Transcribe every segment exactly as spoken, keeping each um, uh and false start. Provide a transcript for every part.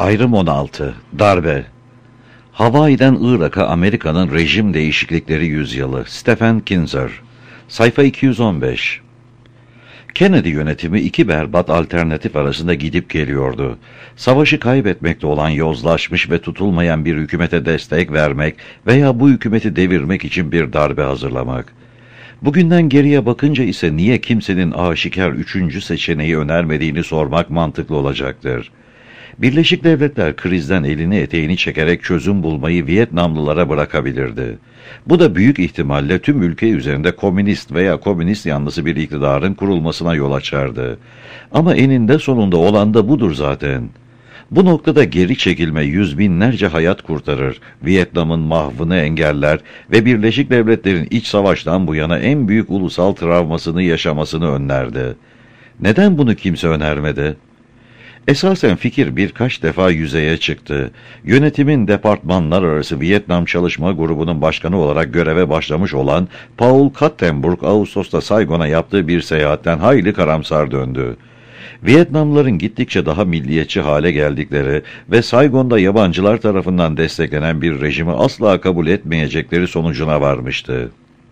Ayrım on altı. Darbe. Hawaii'den Irak'a Amerika'nın rejim değişiklikleri yüzyılı. Stephen Kinzer. Sayfa iki yüz on beş. Kennedy yönetimi iki berbat alternatif arasında gidip geliyordu. Savaşı kaybetmekte olan yozlaşmış ve tutulmayan bir hükümete destek vermek veya bu hükümeti devirmek için bir darbe hazırlamak. Bugünden geriye bakınca ise niye kimsenin aşikar üçüncü seçeneği önermediğini sormak mantıklı olacaktır. Birleşik Devletler krizden elini eteğini çekerek çözüm bulmayı Vietnamlılara bırakabilirdi. Bu da büyük ihtimalle tüm ülke üzerinde komünist veya komünist yanlısı bir iktidarın kurulmasına yol açardı. Ama eninde sonunda olan da budur zaten. Bu noktada geri çekilme yüz binlerce hayat kurtarır, Vietnam'ın mahvını engeller ve Birleşik Devletler'in iç savaştan bu yana en büyük ulusal travmasını yaşamasını önlerdi. Neden bunu kimse önermedi? Esasen fikir birkaç defa yüzeye çıktı. Yönetimin departmanlar arası Vietnam Çalışma Grubu'nun başkanı olarak göreve başlamış olan Paul Kattenburg, Ağustos'ta Saigon'a yaptığı bir seyahatten hayli karamsar döndü. Vietnamlıların gittikçe daha milliyetçi hale geldikleri ve Saigon'da yabancılar tarafından desteklenen bir rejimi asla kabul etmeyecekleri sonucuna varmıştı.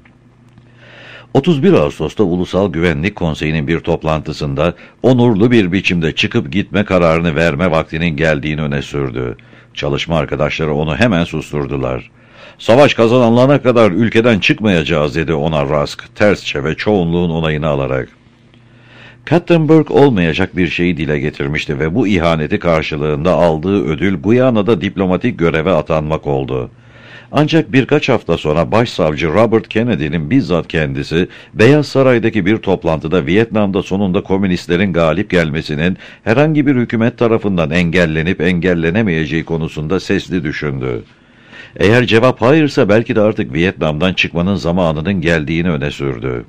otuz bir Ağustos'ta Ulusal Güvenlik Konseyi'nin bir toplantısında onurlu bir biçimde çıkıp gitme kararını verme vaktinin geldiğini öne sürdü. Çalışma arkadaşları onu hemen susturdular. "Savaş kazanılana kadar ülkeden çıkmayacağız," dedi ona Rusk, tersçe ve çoğunluğun onayını alarak. Kattenburg olmayacak bir şeyi dile getirmişti ve bu ihaneti karşılığında aldığı ödül Guyana'da diplomatik göreve atanmak oldu. Ancak birkaç hafta sonra Başsavcı Robert Kennedy'nin bizzat kendisi Beyaz Saray'daki bir toplantıda Vietnam'da sonunda komünistlerin galip gelmesinin herhangi bir hükümet tarafından engellenip engellenemeyeceği konusunda sesli düşündü. Eğer cevap hayırsa belki de artık Vietnam'dan çıkmanın zamanının geldiğini öne sürdü.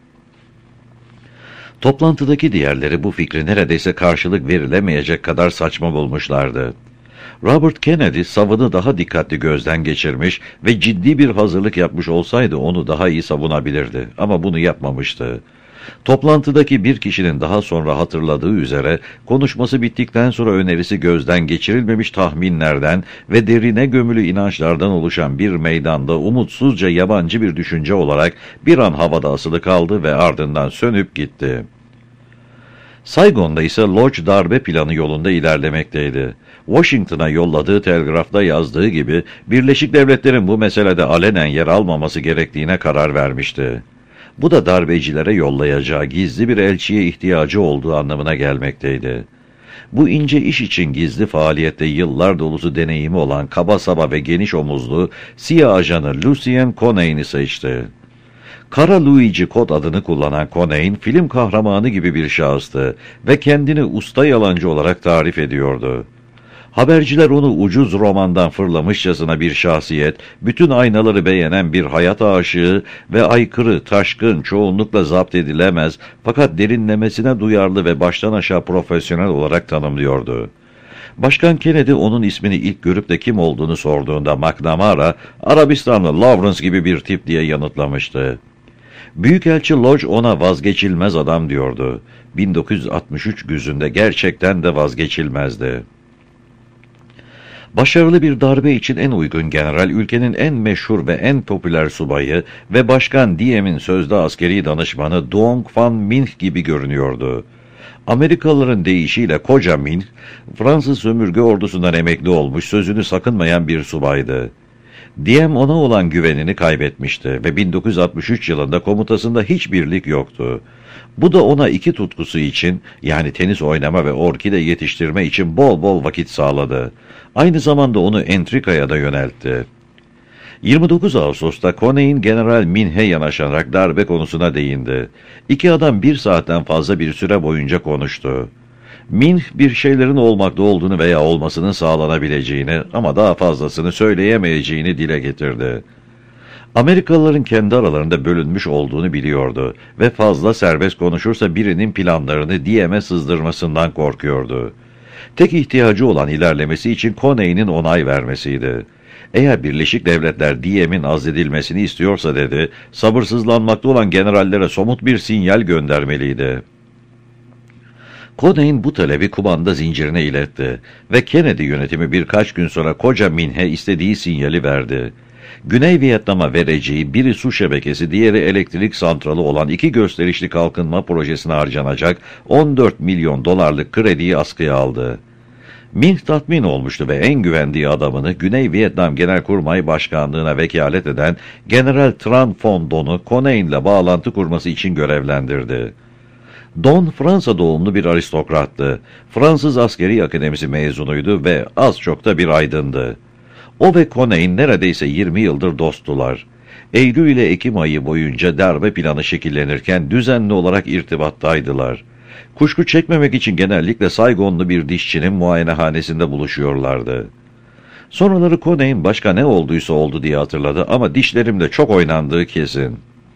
Toplantıdaki diğerleri bu fikri neredeyse karşılık verilemeyecek kadar saçma bulmuşlardı. Robert Kennedy savını daha dikkatli gözden geçirmiş ve ciddi bir hazırlık yapmış olsaydı onu daha iyi savunabilirdi. Ama bunu yapmamıştı. Toplantıdaki bir kişinin daha sonra hatırladığı üzere konuşması bittikten sonra önerisi gözden geçirilmemiş tahminlerden ve derine gömülü inançlardan oluşan bir meydanda umutsuzca yabancı bir düşünce olarak bir an havada asılı kaldı ve ardından sönüp gitti. Saigon'da ise Lodge darbe planı yolunda ilerlemekteydi. Washington'a yolladığı telgrafta yazdığı gibi Birleşik Devletler'in bu meselede alenen yer almaması gerektiğine karar vermişti. Bu da darbecilere yollayacağı gizli bir elçiye ihtiyacı olduğu anlamına gelmekteydi. Bu ince iş için gizli faaliyette yıllar dolusu deneyimi olan kaba saba ve geniş omuzlu siyah ajanı Lucien Conain'i seçti. Kara Luigi kod adını kullanan Conain, film kahramanı gibi bir şahıstı ve kendini usta yalancı olarak tarif ediyordu. Haberciler onu ucuz romandan fırlamışçasına bir şahsiyet, bütün aynaları beğenen bir hayat aşığı ve aykırı, taşkın, çoğunlukla zapt edilemez fakat derinlemesine duyarlı ve baştan aşağı profesyonel olarak tanımlıyordu. Başkan Kennedy onun ismini ilk görüp de kim olduğunu sorduğunda McNamara, Arabistanlı Lawrence gibi bir tip diye yanıtlamıştı. Büyükelçi Lodge ona vazgeçilmez adam diyordu. bin dokuz yüz altmış üç güzünde gerçekten de vazgeçilmezdi. Başarılı bir darbe için en uygun general, ülkenin en meşhur ve en popüler subayı ve Başkan Diem'in sözde askeri danışmanı Duong Van Minh gibi görünüyordu. Amerikalıların deyişiyle koca Minh, Fransız sömürge ordusundan emekli olmuş, sözünü sakınmayan bir subaydı. Diem ona olan güvenini kaybetmişti ve bin dokuz yüz altmış üç yılında komutasında hiç birlik yoktu. Bu da ona iki tutkusu için, yani tenis oynama ve orkide yetiştirme için bol bol vakit sağladı. Aynı zamanda onu entrikaya da yöneltti. yirmi dokuz Ağustos'ta Conain General Minh'e yanaşarak darbe konusuna değindi. İki adam bir saatten fazla bir süre boyunca konuştu. Minh bir şeylerin olmakta olduğunu veya olmasının sağlanabileceğini ama daha fazlasını söyleyemeyeceğini dile getirdi. Amerikalıların kendi aralarında bölünmüş olduğunu biliyordu ve fazla serbest konuşursa birinin planlarını Diem'e sızdırmasından korkuyordu. Tek ihtiyacı olan ilerlemesi için Conain'in onay vermesiydi. Eğer Birleşik Devletler Diem'in azledilmesini istiyorsa dedi, sabırsızlanmakta olan generallere somut bir sinyal göndermeliydi. Conain bu talebi kumanda zincirine iletti ve Kennedy yönetimi birkaç gün sonra koca Minhe istediği sinyali verdi. Güney Vietnam'a vereceği biri su şebekesi, diğeri elektrik santralı olan iki gösterişli kalkınma projesine harcanacak on dört milyon dolarlık krediyi askıya aldı. Minh tatmin olmuştu ve en güvendiği adamını Güney Vietnam Genelkurmay Başkanlığı'na vekalet eden General Tran Phon Don'u Conain'le bağlantı kurması için görevlendirdi. Don, Fransa doğumlu bir aristokrattı. Fransız Askeri Akademisi mezunuydu ve az çok da bir aydındı. O ve Conain neredeyse yirmi yıldır dosttular. Eylül ile Ekim ayı boyunca darbe planı şekillenirken düzenli olarak irtibattaydılar. Kuşku çekmemek için genellikle Saygonlu bir dişçinin muayenehanesinde buluşuyorlardı. Sonraları Conain başka ne olduysa oldu diye hatırladı ama dişlerimde çok oynandığı kesin.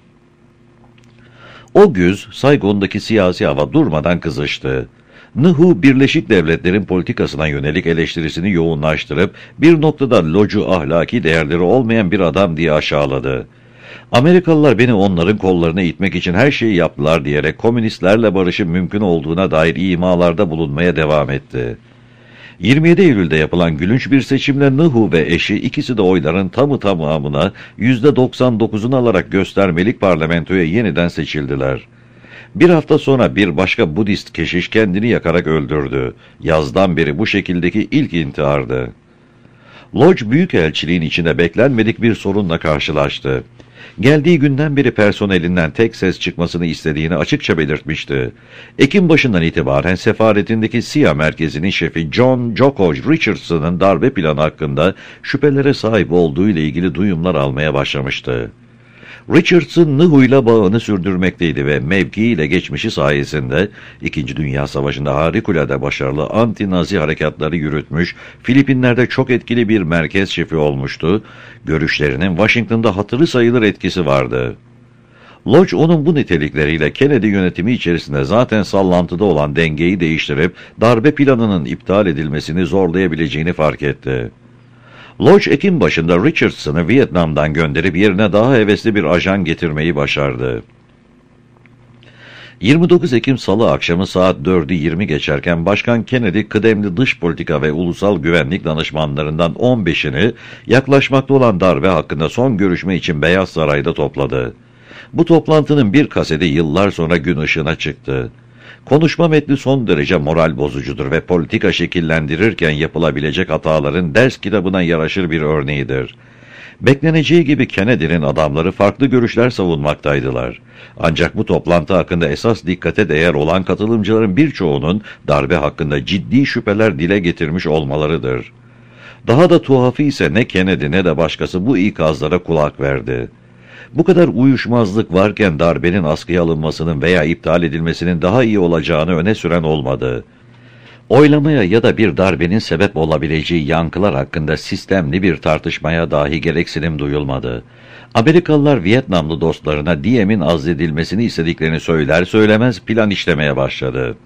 O güz Saygon'daki siyasi hava durmadan kızıştı. Nhu, Birleşik Devletler'in politikasına yönelik eleştirisini yoğunlaştırıp bir noktada Lodge'u ahlaki değerleri olmayan bir adam diye aşağıladı. Amerikalılar beni onların kollarına itmek için her şeyi yaptılar diyerek komünistlerle barışın mümkün olduğuna dair imalarda bulunmaya devam etti. yirmi yedi Eylül'de yapılan gülünç bir seçimle Nhu ve eşi ikisi de oyların tamı tamamına yüzde doksan dokuzunu alarak göstermelik parlamentoya yeniden seçildiler. Bir hafta sonra bir başka Budist keşiş kendini yakarak öldürdü. Yazdan beri bu şekildeki ilk intihardı. Lodge Büyükelçiliğin içinde beklenmedik bir sorunla karşılaştı. Geldiği günden beri personelinden tek ses çıkmasını istediğini açıkça belirtmişti. Ekim başından itibaren sefaretindeki S İ A merkezinin şefi John Joko Richardson'ın darbe planı hakkında şüphelere sahip olduğu ile ilgili duyumlar almaya başlamıştı. Richardson Nhu'yla bağını sürdürmekteydi ve mevkiiyle geçmişi sayesinde İkinci Dünya Savaşı'nda harikulade başarılı anti-Nazi harekatları yürütmüş, Filipinler'de çok etkili bir merkez şefi olmuştu, görüşlerinin Washington'da hatırı sayılır etkisi vardı. Lodge onun bu nitelikleriyle Kennedy yönetimi içerisinde zaten sallantıda olan dengeyi değiştirip darbe planının iptal edilmesini zorlayabileceğini fark etti. Lodge, Ekim başında Richardson'ı Vietnam'dan gönderip yerine daha hevesli bir ajan getirmeyi başardı. yirmi dokuz Ekim Salı akşamı saat dördü yirmi geçerken Başkan Kennedy, kıdemli dış politika ve ulusal güvenlik danışmanlarından on beşini yaklaşmakta olan darbe hakkında son görüşme için Beyaz Saray'da topladı. Bu toplantının bir kaseti yıllar sonra gün ışığına çıktı. Konuşma metni son derece moral bozucudur ve politika şekillendirirken yapılabilecek hataların ders kitabına yaraşır bir örneğidir. Bekleneceği gibi Kennedy'nin adamları farklı görüşler savunmaktaydılar. Ancak bu toplantı hakkında esas dikkate değer olan katılımcıların birçoğunun darbe hakkında ciddi şüpheler dile getirmiş olmalarıdır. Daha da tuhafı ise ne Kennedy ne de başkası bu ikazlara kulak verdi. Bu kadar uyuşmazlık varken darbenin askıya alınmasının veya iptal edilmesinin daha iyi olacağını öne süren olmadı. Oylamaya ya da bir darbenin sebep olabileceği yankılar hakkında sistemli bir tartışmaya dahi gereksinim duyulmadı. Amerikalılar Vietnamlı dostlarına Diem'in azledilmesini istediklerini söyler söylemez plan işlemeye başladı.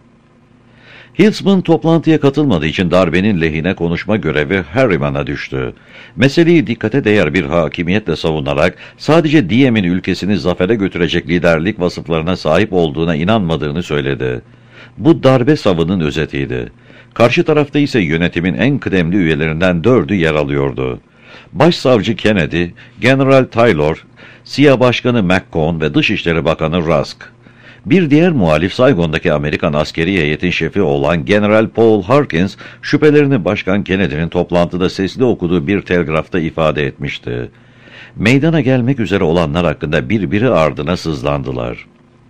Hilsman toplantıya katılmadığı için darbenin lehine konuşma görevi Harriman'a düştü. Meseleyi dikkate değer bir hakimiyetle savunarak sadece Diem'in ülkesini zafere götürecek liderlik vasıflarına sahip olduğuna inanmadığını söyledi. Bu darbe savının özetiydi. Karşı tarafta ise yönetimin en kıdemli üyelerinden dördü yer alıyordu. Başsavcı Kennedy, General Taylor, S İ A Başkanı McCone ve Dışişleri Bakanı Rusk. Bir diğer muhalif Saygon'daki Amerikan askeri heyetin şefi olan General Paul Harkins, şüphelerini Başkan Kennedy'nin toplantıda sesli okuduğu bir telgrafta ifade etmişti. Meydana gelmek üzere olanlar hakkında birbiri ardına sızlandılar.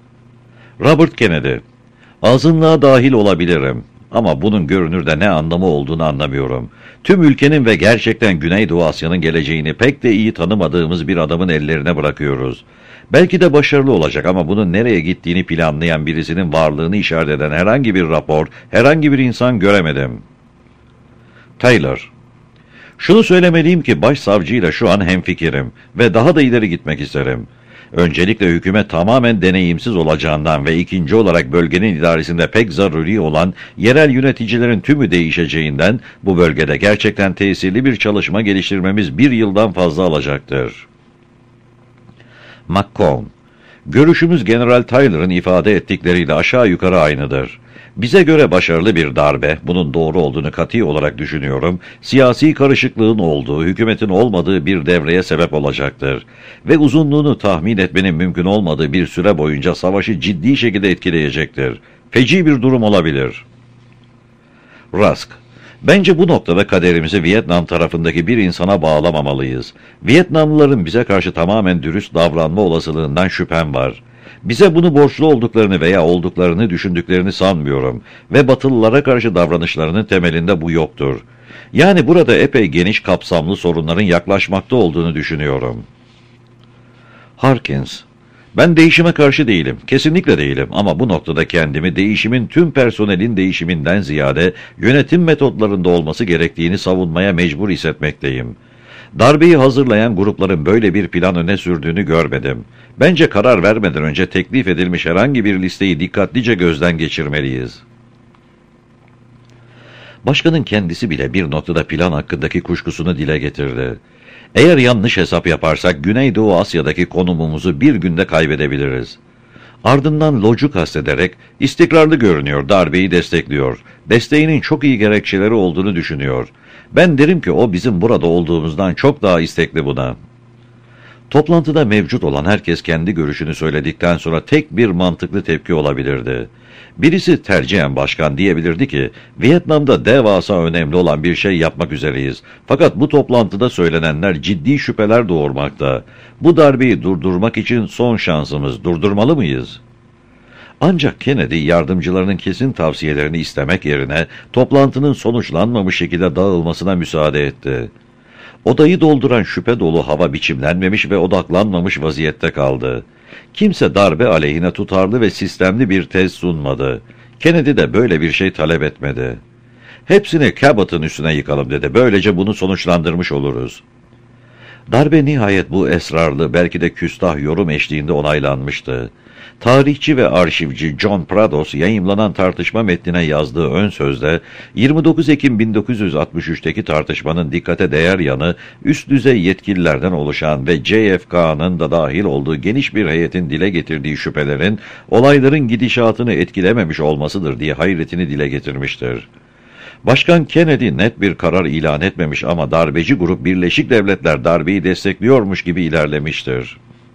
Robert Kennedy, azınlığa dahil olabilirim ama bunun görünürde ne anlamı olduğunu anlamıyorum. Tüm ülkenin ve gerçekten Güneydoğu Asya'nın geleceğini pek de iyi tanımadığımız bir adamın ellerine bırakıyoruz. Belki de başarılı olacak ama bunun nereye gittiğini planlayan birisinin varlığını işaret eden herhangi bir rapor, herhangi bir insan göremedim. Taylor, şunu söylemeliyim ki başsavcıyla şu an hemfikirim ve daha da ileri gitmek isterim. Öncelikle hükümet tamamen deneyimsiz olacağından ve ikinci olarak bölgenin idaresinde pek zaruri olan yerel yöneticilerin tümü değişeceğinden bu bölgede gerçekten tesirli bir çalışma geliştirmemiz bir yıldan fazla alacaktır. McCone, görüşümüz General Taylor'ın ifade ettikleriyle aşağı yukarı aynıdır. Bize göre başarılı bir darbe, bunun doğru olduğunu kat'i olarak düşünüyorum, siyasi karışıklığın olduğu, hükümetin olmadığı bir devreye sebep olacaktır. Ve uzunluğunu tahmin etmenin mümkün olmadığı bir süre boyunca savaşı ciddi şekilde etkileyecektir. Feci bir durum olabilir. Rusk: Bence bu noktada kaderimizi Vietnam tarafındaki bir insana bağlamamalıyız. Vietnamlıların bize karşı tamamen dürüst davranma olasılığından şüphem var. Bize bunu borçlu olduklarını veya olduklarını düşündüklerini sanmıyorum ve Batılılara karşı davranışlarının temelinde bu yoktur. Yani burada epey geniş kapsamlı sorunların yaklaşmakta olduğunu düşünüyorum. Harkins: Ben değişime karşı değilim, kesinlikle değilim ama bu noktada kendimi değişimin tüm personelin değişiminden ziyade yönetim metotlarında olması gerektiğini savunmaya mecbur hissetmekteyim. Darbeyi hazırlayan grupların böyle bir plan öne sürdüğünü görmedim. Bence karar vermeden önce teklif edilmiş herhangi bir listeyi dikkatlice gözden geçirmeliyiz. Başkanın kendisi bile bir noktada plan hakkındaki kuşkusunu dile getirdi. Eğer yanlış hesap yaparsak Güneydoğu Asya'daki konumumuzu bir günde kaybedebiliriz. Ardından Lodge'u kastederek, istikrarlı görünüyor, darbeyi destekliyor. Desteğinin çok iyi gerekçeleri olduğunu düşünüyor. Ben derim ki o bizim burada olduğumuzdan çok daha istekli buna. Toplantıda mevcut olan herkes kendi görüşünü söyledikten sonra tek bir mantıklı tepki olabilirdi. Birisi tercihen başkan diyebilirdi ki, Vietnam'da devasa önemli olan bir şey yapmak üzereyiz. Fakat bu toplantıda söylenenler ciddi şüpheler doğurmakta. Bu darbeyi durdurmak için son şansımız, durdurmalı mıyız? Ancak Kennedy yardımcılarının kesin tavsiyelerini istemek yerine toplantının sonuçlanmamış şekilde dağılmasına müsaade etti. Odayı dolduran şüphe dolu hava biçimlenmemiş ve odaklanmamış vaziyette kaldı. Kimse darbe aleyhine tutarlı ve sistemli bir tez sunmadı. Kennedy de böyle bir şey talep etmedi. Hepsini Cabot'ın üstüne yıkalım dedi. Böylece bunu sonuçlandırmış oluruz. Darbe nihayet bu esrarlı, belki de küstah yorum eşliğinde onaylanmıştı. Tarihçi ve arşivci John Prados yayımlanan tartışma metnine yazdığı ön sözde, yirmi dokuz Ekim bin dokuz yüz altmış üç'teki tartışmanın dikkate değer yanı, üst düzey yetkililerden oluşan ve J F K'nın da dahil olduğu geniş bir heyetin dile getirdiği şüphelerin, olayların gidişatını etkilememiş olmasıdır diye hayretini dile getirmiştir. Başkan Kennedy net bir karar ilan etmemiş ama darbeci grup Birleşik Devletler darbeyi destekliyormuş gibi ilerlemiştir.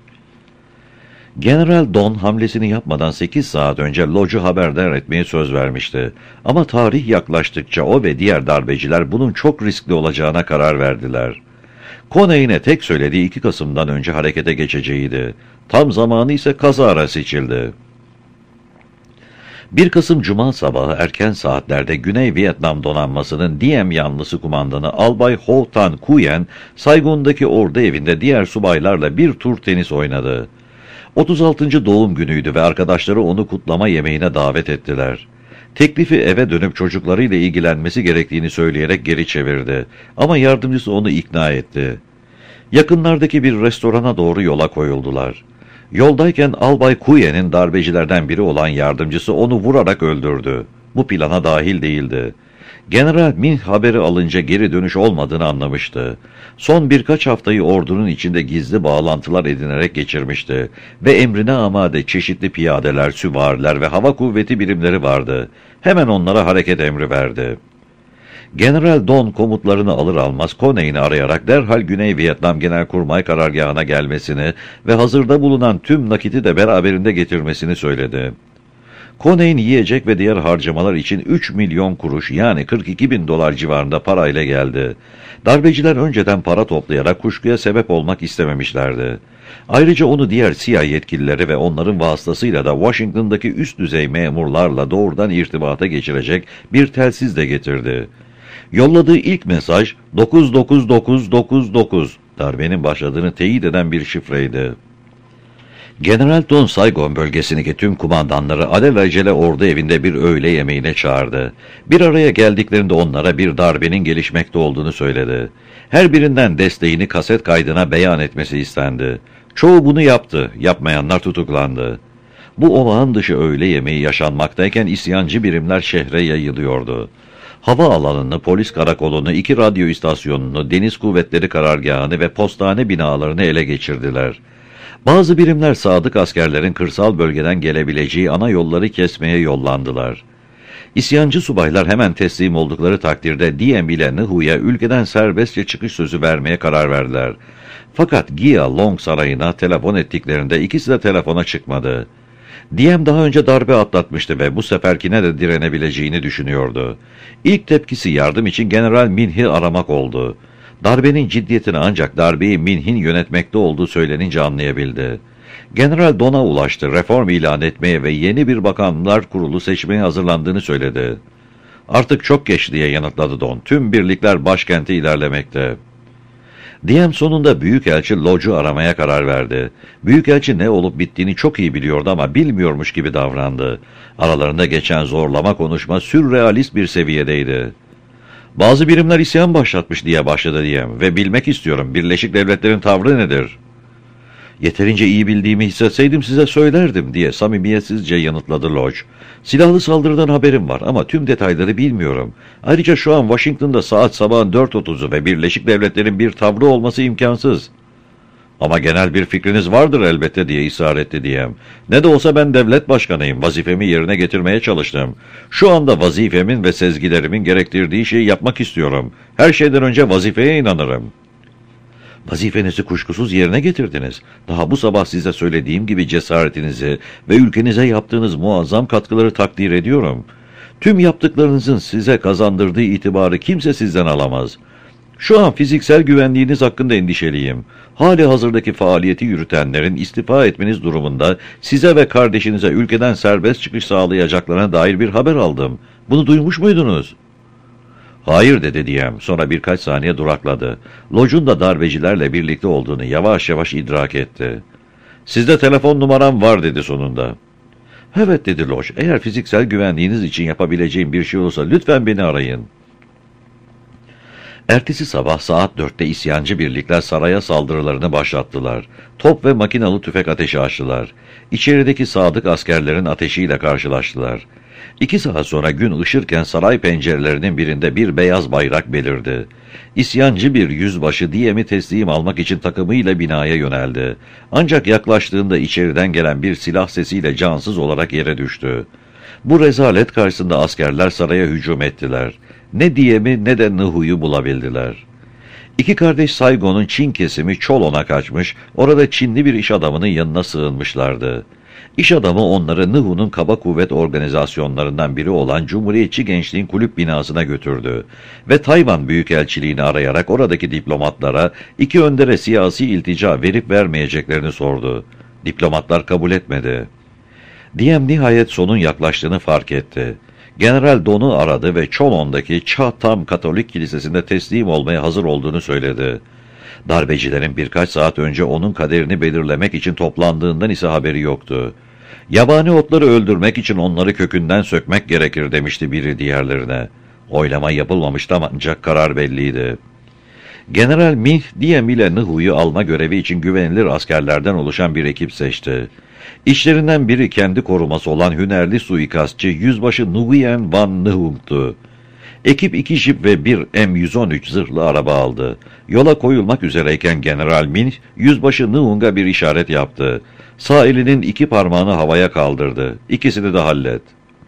General Don hamlesini yapmadan sekiz saat önce Lodge'u haberdar etmeye söz vermişti. Ama tarih yaklaştıkça o ve diğer darbeciler bunun çok riskli olacağına karar verdiler. Coney'ne tek söylediği iki Kasım'dan önce harekete geçeceğiydi. Tam zamanı ise kazara seçildi. bir Kasım Cuma sabahı erken saatlerde Güney Vietnam donanmasının D M yanlısı kumandanı Albay Ho Tan Nguyen, Saigon'daki ordu evinde diğer subaylarla bir tur tenis oynadı. otuz altıncı doğum günüydü ve arkadaşları onu kutlama yemeğine davet ettiler. Teklifi eve dönüp çocuklarıyla ilgilenmesi gerektiğini söyleyerek geri çevirdi. Ama yardımcısı onu ikna etti. Yakınlardaki bir restorana doğru yola koyuldular. Yoldayken Albay Nguyen'in darbecilerden biri olan yardımcısı onu vurarak öldürdü. Bu plana dahil değildi. General Minh haberi alınca geri dönüş olmadığını anlamıştı. Son birkaç haftayı ordunun içinde gizli bağlantılar edinerek geçirmişti ve emrine amade çeşitli piyadeler, süvariler ve hava kuvveti birimleri vardı. Hemen onlara hareket emri verdi. General Don komutlarını alır almaz Coney'ni arayarak derhal Güney Vietnam Genelkurmay Karargahı'na gelmesini ve hazırda bulunan tüm nakiti de beraberinde getirmesini söyledi. Coney'in yiyecek ve diğer harcamalar için üç milyon kuruş yani kırk iki bin dolar civarında parayla geldi. Darbeciler önceden para toplayarak kuşkuya sebep olmak istememişlerdi. Ayrıca onu diğer siyah yetkilileri ve onların vasıtasıyla da Washington'daki üst düzey memurlarla doğrudan irtibata geçirecek bir telsiz de getirdi. Yolladığı ilk mesaj dokuz dokuz dokuz dokuz dokuz darbenin başladığını teyit eden bir şifreydi. General Don Saigon bölgesindeki tüm kumandanları alelacele ordu evinde bir öğle yemeğine çağırdı. Bir araya geldiklerinde onlara bir darbenin gelişmekte olduğunu söyledi. Her birinden desteğini kaset kaydına beyan etmesi istendi. Çoğu bunu yaptı, yapmayanlar tutuklandı. Bu olağan dışı öğle yemeği yaşanmaktayken isyancı birimler şehre yayılıyordu. Hava alanını, polis karakolunu, iki radyo istasyonunu, deniz kuvvetleri karargahını ve postane binalarını ele geçirdiler. Bazı birimler sadık askerlerin kırsal bölgeden gelebileceği ana yolları kesmeye yollandılar. İsyancı subaylar hemen teslim oldukları takdirde Diem ile Nuhu'ya ülkeden serbestçe çıkış sözü vermeye karar verdiler. Fakat Gia Long sarayına telefon ettiklerinde ikisi de telefona çıkmadı. Diem daha önce darbe atlatmıştı ve bu seferkine de direnebileceğini düşünüyordu. İlk tepkisi yardım için General Minh'i aramak oldu. Darbenin ciddiyetini ancak darbeyi Minh'in yönetmekte olduğu söylenince anlayabildi. General Don'a ulaştı, reform ilan etmeye ve yeni bir bakanlar kurulu seçmeye hazırlandığını söyledi. Artık çok geç diye yanıtladı Don. Tüm birlikler başkente ilerlemekte. Diem sonunda Büyükelçi Lodge'u aramaya karar verdi. Büyükelçi ne olup bittiğini çok iyi biliyordu ama bilmiyormuş gibi davrandı. Aralarında geçen zorlama konuşma sürrealist bir seviyedeydi. Bazı birimler isyan başlatmış diye başladı Diem ve bilmek istiyorum, Birleşik Devletler'in tavrı nedir? Yeterince iyi bildiğimi hissetseydim size söylerdim diye samimiyetsizce yanıtladı Lodge. Silahlı saldırıdan haberim var ama tüm detayları bilmiyorum. Ayrıca şu an Washington'da saat sabahın dört otuzu ve Birleşik Devletler'in bir tavrı olması imkansız. Ama genel bir fikriniz vardır elbette diye ısrar etti Diem. Ne de olsa ben devlet başkanıyım, vazifemi yerine getirmeye çalıştım. Şu anda vazifemin ve sezgilerimin gerektirdiği şeyi yapmak istiyorum. Her şeyden önce vazifeye inanırım. Vazifenizi kuşkusuz yerine getirdiniz. Daha bu sabah size söylediğim gibi cesaretinizi ve ülkenize yaptığınız muazzam katkıları takdir ediyorum. Tüm yaptıklarınızın size kazandırdığı itibarı kimse sizden alamaz. Şu an fiziksel güvenliğiniz hakkında endişeliyim. Hali hazırdaki faaliyeti yürütenlerin istifa etmeniz durumunda size ve kardeşinize ülkeden serbest çıkış sağlayacaklarına dair bir haber aldım. Bunu duymuş muydunuz? Hayır dedi Diem. Sonra birkaç saniye durakladı. Lodge'un da darbecilerle birlikte olduğunu yavaş yavaş idrak etti. Sizde telefon numaram var dedi sonunda. Evet dedi Lodge. Eğer fiziksel güvenliğiniz için yapabileceğim bir şey olursa lütfen beni arayın. Ertesi sabah saat dörtte isyancı birlikler saraya saldırılarını başlattılar. Top ve makinalı tüfek ateşi açtılar. İçerideki sadık askerlerin ateşiyle karşılaştılar. İki saat sonra gün ışırken saray pencerelerinin birinde bir beyaz bayrak belirdi. İsyancı bir yüzbaşı Diem'i teslim almak için takımıyla binaya yöneldi. Ancak yaklaştığında içeriden gelen bir silah sesiyle cansız olarak yere düştü. Bu rezalet karşısında askerler saraya hücum ettiler. Ne Diem'i ne de Nuhu'yu bulabildiler. İki kardeş Saigon'un Çin kesimi Cholon'a kaçmış, orada Çinli bir iş adamının yanına sığınmışlardı. İş adamı onları Nuhu'nun kaba kuvvet organizasyonlarından biri olan Cumhuriyetçi Gençliğin kulüp binasına götürdü ve Tayvan Büyükelçiliğini arayarak oradaki diplomatlara iki öndere siyasi iltica verip vermeyeceklerini sordu. Diplomatlar kabul etmedi. Diem nihayet sonun yaklaştığını fark etti. General Don'u aradı ve Cholon'daki Chatham Katolik Kilisesi'nde teslim olmaya hazır olduğunu söyledi. Darbecilerin birkaç saat önce onun kaderini belirlemek için toplandığından ise haberi yoktu. Yabani otları öldürmek için onları kökünden sökmek gerekir demişti biri diğerlerine. Oylama yapılmamıştı ancak karar belliydi. General Minh, Diem ile Nuhu'yu alma görevi için güvenilir askerlerden oluşan bir ekip seçti. İçlerinden biri kendi koruması olan hünerli suikastçı Yüzbaşı Nguyen Van Nuhung'tu. Ekip iki jip ve bir M yüz on üç zırhlı araba aldı. Yola koyulmak üzereyken General Minh, Yüzbaşı Nuhung'a bir işaret yaptı. Sağ elinin iki parmağını havaya kaldırdı. İkisini de hallet.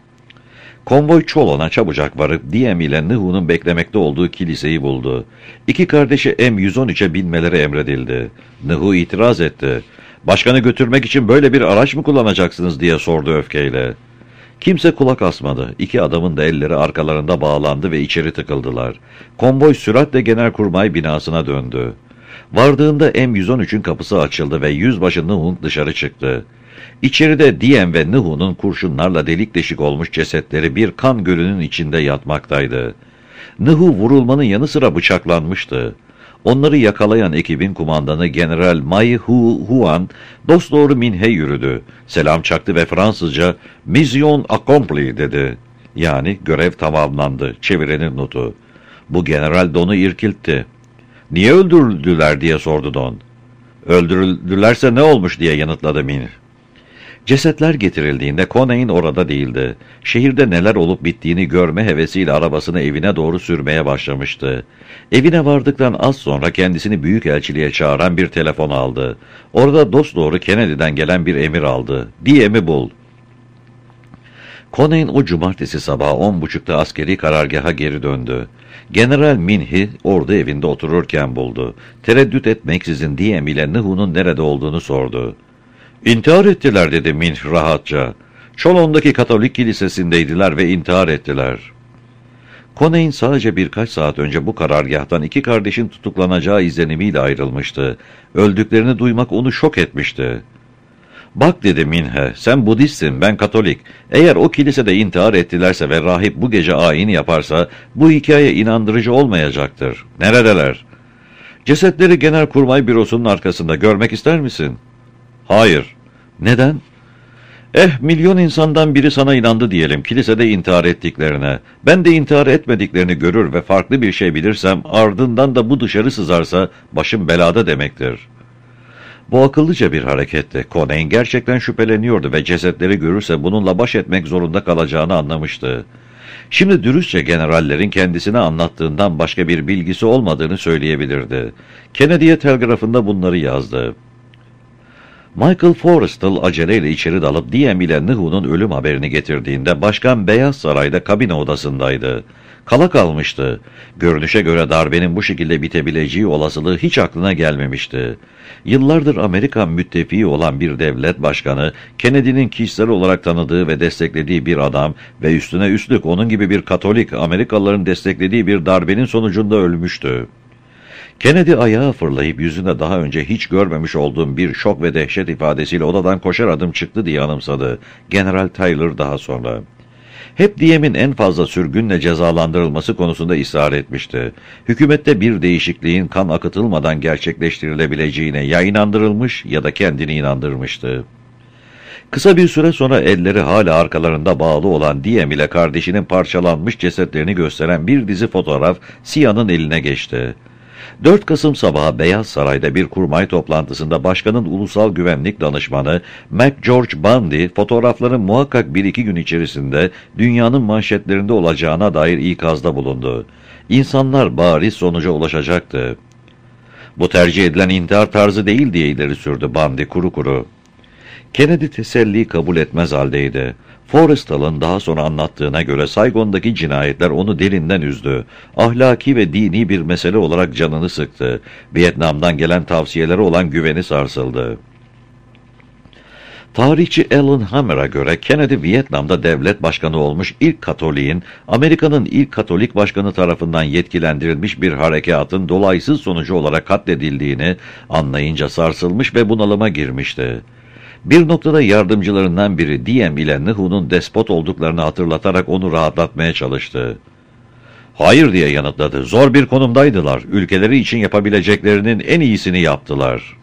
Konvoy Cholon'a çabucak varıp Diem ile Nuhu'nun beklemekte olduğu kiliseyi buldu. İki kardeşe M yüz on üçe binmeleri emredildi. Nuhu itiraz etti. "Başkanı götürmek için böyle bir araç mı kullanacaksınız?" diye sordu öfkeyle. Kimse kulak asmadı. İki adamın da elleri arkalarında bağlandı ve içeri tıkıldılar. Konvoy süratle Genelkurmay binasına döndü. Vardığında M yüz on üçün kapısı açıldı ve yüzbaşı Nuhung dışarı çıktı. İçeride Diem ve Nuhu'nun kurşunlarla delik deşik olmuş cesetleri bir kan gölünün içinde yatmaktaydı. Nuhu vurulmanın yanı sıra bıçaklanmıştı. Onları yakalayan ekibin kumandanı General Mai Hu Huan dosdoğru Minh'e yürüdü. Selam çaktı ve Fransızca "Mission accompli" dedi. Yani görev tamamlandı. Çevirenin notu. Bu General Don'u irkiltti. "Niye öldürüldüler?" diye sordu Don. "Öldürüldülerse ne olmuş?" diye yanıtladı Minh. Cesetler getirildiğinde Conain orada değildi. Şehirde neler olup bittiğini görme hevesiyle arabasını evine doğru sürmeye başlamıştı. Evine vardıktan az sonra kendisini büyükelçiliğe çağıran bir telefon aldı. Orada dosdoğru Kennedy'den gelen bir emir aldı. "Diem'i bul." Conain o cumartesi sabahı on buçukta askeri karargaha geri döndü. General Minh'i ordu evinde otururken buldu. Tereddüt etmeksizin D M ile Nuhu'nun nerede olduğunu sordu. "İntihar ettiler," dedi Minh rahatça. "Cholon'daki Katolik kilisesindeydiler ve intihar ettiler." Conain sadece birkaç saat önce bu karargâhtan iki kardeşin tutuklanacağı izlenimiyle ayrılmıştı. Öldüklerini duymak onu şok etmişti. "Bak," dedi Minh'e, "sen Budistsin, ben Katolik. Eğer o kilisede intihar ettilerse ve rahip bu gece ayin yaparsa bu hikaye inandırıcı olmayacaktır. Neredeler?" "Cesetleri Genelkurmay Bürosu'nun arkasında. Görmek ister misin?" "Hayır." "Neden?" "Eh, milyon insandan biri sana inandı diyelim, kilisede intihar ettiklerine. Ben de intihar etmediklerini görür ve farklı bir şey bilirsem, ardından da bu dışarı sızarsa başım belada demektir." Bu akıllıca bir hareketti. Conain gerçekten şüpheleniyordu ve cesetleri görürse bununla baş etmek zorunda kalacağını anlamıştı. Şimdi dürüstçe generallerin kendisine anlattığından başka bir bilgisi olmadığını söyleyebilirdi. Kennedy'ye telgrafında bunları yazdı. Michael Forrestal aceleyle içeri dalıp D M ile Nuhu'nun ölüm haberini getirdiğinde başkan Beyaz Saray'da kabine odasındaydı. Kala kalmıştı. Görünüşe göre darbenin bu şekilde bitebileceği olasılığı hiç aklına gelmemişti. Yıllardır Amerikan müttefiği olan bir devlet başkanı, Kennedy'nin kişisel olarak tanıdığı ve desteklediği bir adam ve üstüne üstlük onun gibi bir Katolik, Amerikalıların desteklediği bir darbenin sonucunda ölmüştü. Kennedy ayağa fırlayıp yüzünde daha önce hiç görmemiş olduğum bir şok ve dehşet ifadesiyle odadan koşar adım çıktı diye anımsadı General Taylor daha sonra. Hep D M'in en fazla sürgünle cezalandırılması konusunda ısrar etmişti. Hükümette bir değişikliğin kan akıtılmadan gerçekleştirilebileceğine ya inandırılmış ya da kendini inandırmıştı. Kısa bir süre sonra elleri hala arkalarında bağlı olan D M ile kardeşinin parçalanmış cesetlerini gösteren bir dizi fotoğraf Sia'nın eline geçti. dört Kasım sabahı Beyaz Saray'da bir kurmay toplantısında başkanın ulusal güvenlik danışmanı McGeorge Bundy fotoğrafların muhakkak bir iki gün içerisinde dünyanın manşetlerinde olacağına dair ikazda bulundu. İnsanlar bariz sonuca ulaşacaktı. "Bu tercih edilen intihar tarzı değil," diye ileri sürdü Bundy kuru kuru. Kennedy teselli kabul etmez haldeydi. Forrestal'ın daha sonra anlattığına göre Saigon'daki cinayetler onu derinden üzdü. Ahlaki ve dini bir mesele olarak canını sıktı. Vietnam'dan gelen tavsiyelere olan güveni sarsıldı. Tarihçi Alan Hammer'a göre Kennedy, Vietnam'da devlet başkanı olmuş ilk Katolik'in, Amerika'nın ilk Katolik başkanı tarafından yetkilendirilmiş bir harekatın dolaysız sonucu olarak katledildiğini anlayınca sarsılmış ve bunalıma girmişti. Bir noktada yardımcılarından biri D M ile Nuhu'nun despot olduklarını hatırlatarak onu rahatlatmaya çalıştı. "Hayır," diye yanıtladı. "Zor bir konumdaydılar. Ülkeleri için yapabileceklerinin en iyisini yaptılar."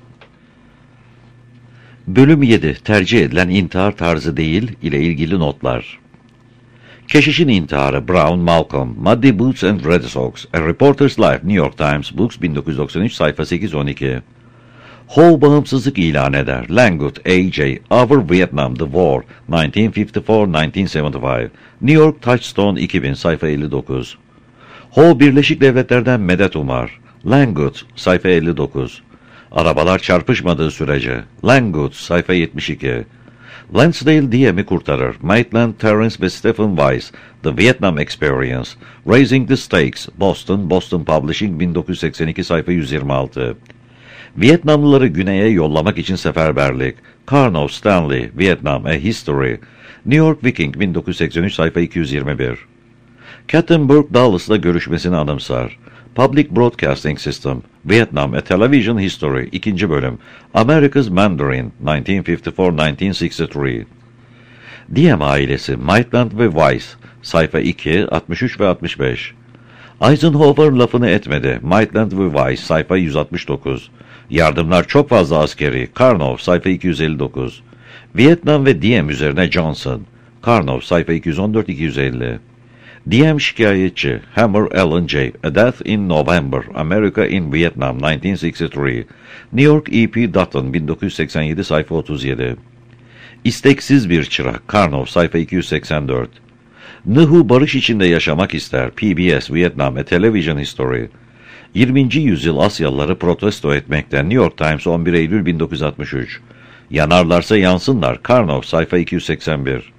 Bölüm yedi. Tercih edilen intihar tarzı değil ile ilgili notlar. Keşişin intiharı Brown Malcolm, Muddy Boots and Red Sox, A Reporter's Life, New York Times, Books bin dokuz yüz doksan üç, sayfa sekiz on iki. Howe bağımsızlık ilan eder. Langgut, A J, Our Vietnam, The War, bin dokuz yüz elli dört - bin dokuz yüz yetmiş beş. New York Touchstone iki bin, sayfa elli dokuz. Howe Birleşik Devletler'den medet umar. Langgut, sayfa elli dokuz. Arabalar çarpışmadığı sürece. Langgut, sayfa yetmiş iki. Lansdale D M'i kurtarır. Maitland, Terence ve Stephen Weiss, The Vietnam Experience, Raising the Stakes, Boston, Boston Publishing, bin dokuz yüz seksen iki, sayfa yüz yirmi altı. Vietnamlıları güneye yollamak için seferberlik. Carnot Stanley, Vietnam, A History. New York Viking, bin dokuz yüz seksen üç, sayfa iki yüz yirmi bir. Kattenberg Dulles görüşmesini anımsar. Public Broadcasting System, Vietnam, A Television History, ikinci bölüm. America's Mandarin, bin dokuz yüz elli dört - bin dokuz yüz altmış üç. D M ailesi, Maitland ve Weiss, sayfa iki, altmış üç ve altmış beş. Eisenhower lafını etmedi. Maitland ve Weiss, sayfa yüz altmış dokuz. Yardımlar çok fazla askeri. Carnot, sayfa iki yüz elli dokuz. Vietnam ve D M üzerine Johnson. Carnot, sayfa iki yüz on dört - iki yüz elli. D M şikayetçi. Hammer, Alan J. A Death in November, America in Vietnam, bin dokuz yüz altmış üç. New York E P Dutton, bin dokuz yüz seksen yedi, sayfa otuz yedi. İsteksiz bir çırak. Carnot, sayfa iki yüz seksen dört. Nuhu barış içinde yaşamak ister. P B S, Vietnam, A Television History. yirminci yüzyıl Asyalıları protesto etmekten. New York Times, on bir Eylül bin dokuz yüz altmış üç. Yanarlarsa yansınlar. Carnot, sayfa iki yüz seksen bir.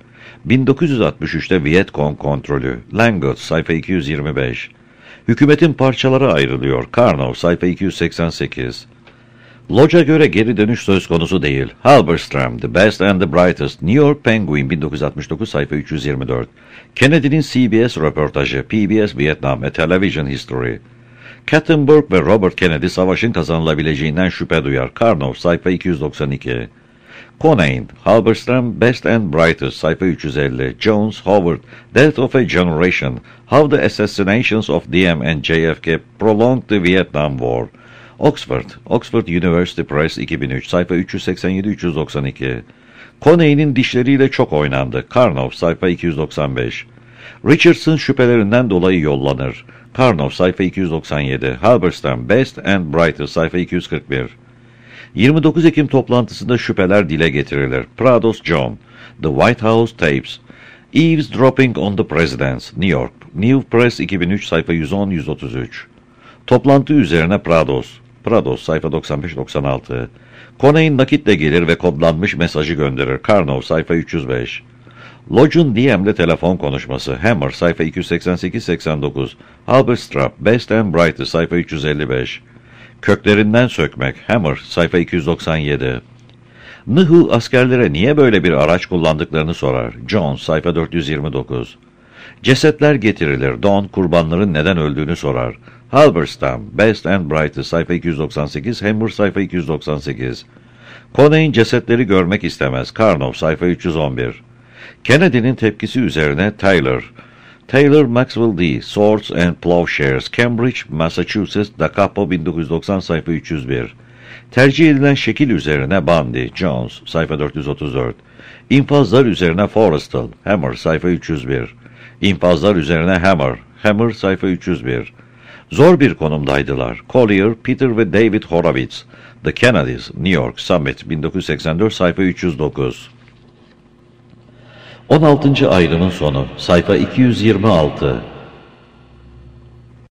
bin dokuz yüz altmış üçte Vietcong kontrolü. Langot, sayfa iki yüz yirmi beş. Hükümetin parçalara ayrılıyor. Karnov, sayfa iki yüz seksen sekiz. Lodge'a göre geri dönüş söz konusu değil. Halberstam, The Best and the Brightest, New York Penguin, bin dokuz yüz altmış dokuz, sayfa üç yüz yirmi dört. Kennedy'nin C B S röportajı, P B S Vietnam, A Television History. Kattenberg ve Robert Kennedy savaşın kazanılabileceğinden şüphe duyar. Karnov, sayfa iki yüz doksan iki. Conain, Halberstam, Best and Brightest, sayfa üç yüz elli. Jones, Howard, Death of a Generation, How the Assassinations of D M and J F K Prolonged the Vietnam War. Oxford, Oxford University Press, iki bin üç, sayfa üç yüz seksen yedi üç yüz doksan iki. Conain'in dişleriyle çok oynandı. Karnov, sayfa iki yüz doksan beş. Richardson şüphelerinden dolayı yollanır. Karnov, sayfa iki yüz doksan yedi. Halberstam, Best and Brightest, sayfa iki yüz kırk bir. yirmi dokuz Ekim toplantısında şüpheler dile getirilir. Prados John, The White House Tapes, Eavesdropping on the Presidents, New York, New Press, iki bin üç, sayfa yüz on yüz otuz üç. Toplantı üzerine Prados, Prados, sayfa doksan beş doksan altı. Conain nakitle gelir ve kodlanmış mesajı gönderir. Karnov, sayfa üç yüz beş. Lodge'un D M'le telefon konuşması. Hammer, sayfa iki yüz seksen sekiz seksen dokuz. Halberstram, Best and Brightest, sayfa üç yüz elli beş. Köklerinden sökmek. Hammer, sayfa iki yüz doksan yedi. Nuhu askerlere niye böyle bir araç kullandıklarını sorar. Jones, sayfa dört yüz yirmi dokuz. Cesetler getirilir. Don, kurbanların neden öldüğünü sorar. Halberstam, Best and Brightest, sayfa iki yüz doksan sekiz. Hammer, sayfa iki yüz doksan sekiz. Conain cesetleri görmek istemez. Karnov, sayfa üç yüz on bir. Kennedy'nin tepkisi üzerine Taylor, Taylor Maxwell D. Swords and Plowshares, Cambridge, Massachusetts, Da Capo, bin dokuz yüz doksan, sayfa üç yüz bir. Tercih edilen şekil üzerine Bundy, Jones, sayfa dört yüz otuz dört. İnfazlar üzerine Forrestal, Hammer, sayfa üç yüz bir. İnfazlar üzerine Hammer, Hammer, sayfa üç yüz bir. Zor bir konumdaydılar. Collier, Peter ve David Horowitz, The Kennedys, New York, Summit, bin dokuz yüz seksen dört, sayfa üç yüz dokuz. on altıncı ayrının sonu, sayfa iki yüz yirmi altı.